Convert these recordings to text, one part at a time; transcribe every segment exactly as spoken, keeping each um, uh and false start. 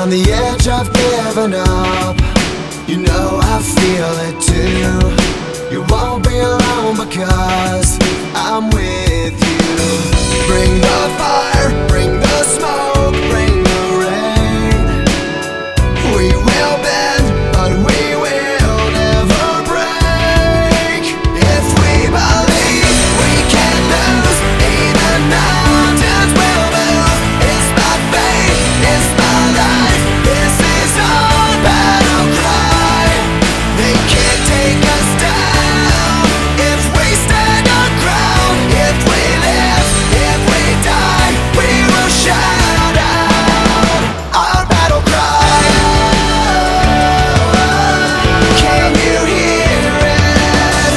on the edge of giving up. You know I feel it too. You won't be alone because I'm with you. Bring the fire, bring the smoke, bring the rain. We will bend, but we will never break. If we believe we can lose, even mountains will move. It's my faith, it's my life. This is our battle cry. They can't take us down if we stand our ground. If we live, if we die, we will shout out our battle cry. Can you hear it?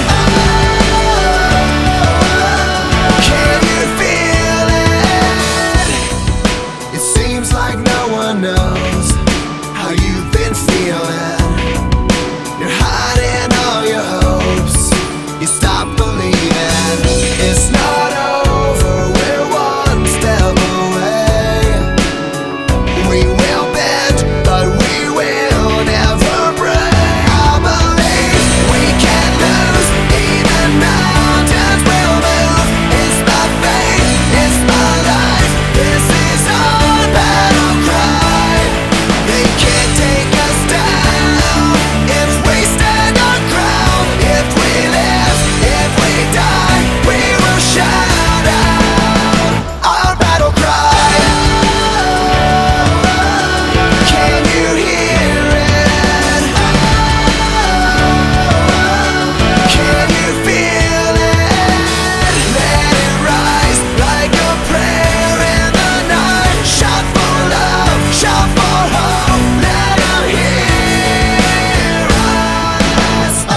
Can you feel it? It seems like no one knows how you've been feeling. You're hiding all your hopes. You stop believing. It's not over. We're one step away. We will bend, but we will never break. I believe we can lose. Even mountains will move. It's my faith, it's my life. This is our battle cry. They can't take us down if we stand our ground. If we live, if we die, we will shout out our battle cry. Can you hear it? Can you feel it? Let it rise like a prayer in the night. Shout for love, shout for hope. Let 'em hear us. Oh,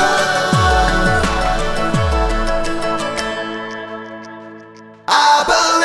I believe